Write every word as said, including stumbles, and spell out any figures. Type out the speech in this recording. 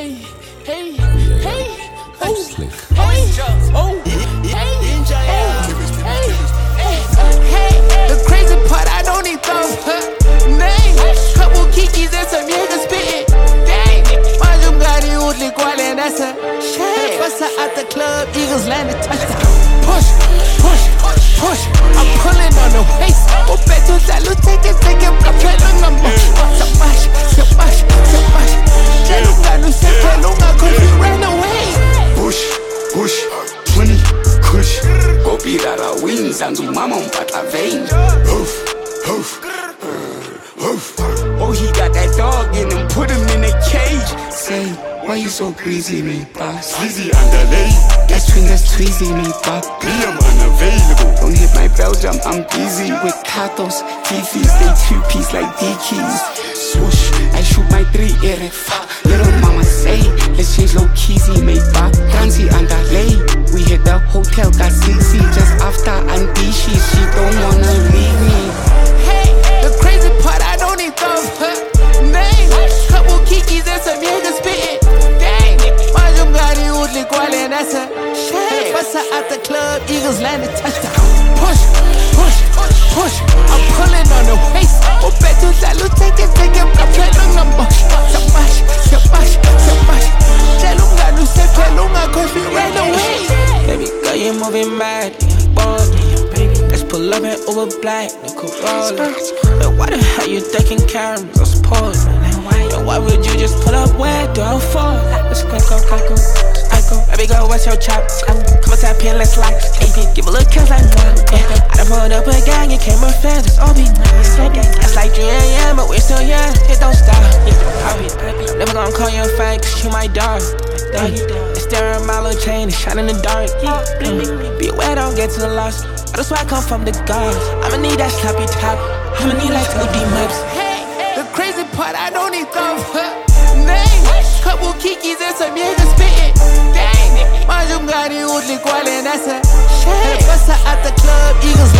Hey, hey, hey, oh, hey, oh, hey, hey, hey, hey. The crazy part, I don't need those, huh? Name, couple kikis and some Jaeger spitting. Dang, Majum got you with Liquale and that's a shame. Bust her out the club, Eagles landed touchdown. Push, push, push. I'm pulling on the waist. Oh, bet to salute, take it, take it, I'm playing number. Samash, samash, samash. Jalunga, no se pelunga, cause we ran away. Push, push, twenty, kush. Go beat out our wings and do mama but a vein. Hoof, hoof, hoof. Oh, he got that dog in him, put him in a cage. Say, why you so greasy, me boss? Sleazy underlay. That's twin, that's tweezy, me boss. Me, I'm unavailable. Don't hit my bell jump, I'm busy with Katos. Fifis, they two-piece like D-keys. Swoosh, I shoot my three, erefa. Little mama say, let's change low keysy, mate, ba. Transi underlay. We hit the hotel, got sixty just after Andishi. She don't wanna leave me. Hey, the crazy part, I don't need those, huh? Name, couple kikis and some Jaeger spitting. Dang, Majum got you with Liquale and that's a shame. Bust her out the club, Eagles landed touchdown. Push, push, push. I'm pulling on the waist. Oh, bet to salute, take it, take it, I'm playing number. Samash, samash, samash. Jalunga, no se pelunga, cause we ran away. Baby girl, you moving mad, bold. Let's pull up and over black, no Corolla. But why the hell you taking cameras? I suppose. And why would you just pull up where do I fall? Let's go, go, go, go. I go, baby girl, what's your chop? Come on, tap in, let's like. Give a little kiss like that. I done pulled up a gang, you came with fans, it's all be nice. It's like three A M, but we're still young, it don't stop. I'm never gonna call you a fan, cause you my dog. Stare at my little chain, it's shine in the dark. Be aware, don't get too lost. That's where I come from, the gods. I'ma need that sloppy top. I'ma need like two D maps. Hey, the crazy part, I don't need those, huh? Name, couple kikis and some Jaeger spitting. Dang, Majum got you with Liquale and that's a shame. Bust her out the club, Eagles